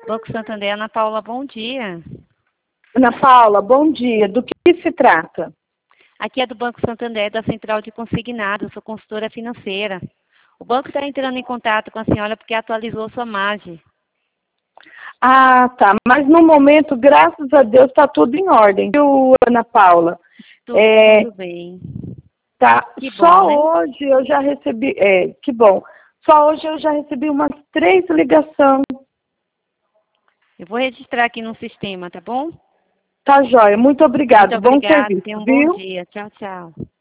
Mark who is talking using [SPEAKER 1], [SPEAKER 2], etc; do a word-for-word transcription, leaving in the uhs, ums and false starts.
[SPEAKER 1] Banco Santander, Ana Paula, bom dia.
[SPEAKER 2] Ana Paula, bom dia. Do que se trata?
[SPEAKER 1] Aqui é do Banco Santander, da Central de Consignados, sou consultora financeira. O banco está entrando em contato com a senhora porque atualizou sua margem.
[SPEAKER 2] Ah, tá. Mas no momento, graças a Deus, está tudo em ordem. Viu, Ana Paula?
[SPEAKER 1] Tudo,
[SPEAKER 2] É,
[SPEAKER 1] tudo bem.
[SPEAKER 2] tá.
[SPEAKER 1] Que
[SPEAKER 2] Só
[SPEAKER 1] bom, né?
[SPEAKER 2] hoje eu já recebi. É, que bom. Só hoje eu já recebi umas três ligações.
[SPEAKER 1] Eu vou registrar aqui no sistema, tá bom?
[SPEAKER 2] Tá, joia. Muito
[SPEAKER 1] Muito
[SPEAKER 2] obrigado. Bom
[SPEAKER 1] obrigada,
[SPEAKER 2] serviço,
[SPEAKER 1] tenha um bom
[SPEAKER 2] viu?
[SPEAKER 1] dia. Tchau, tchau.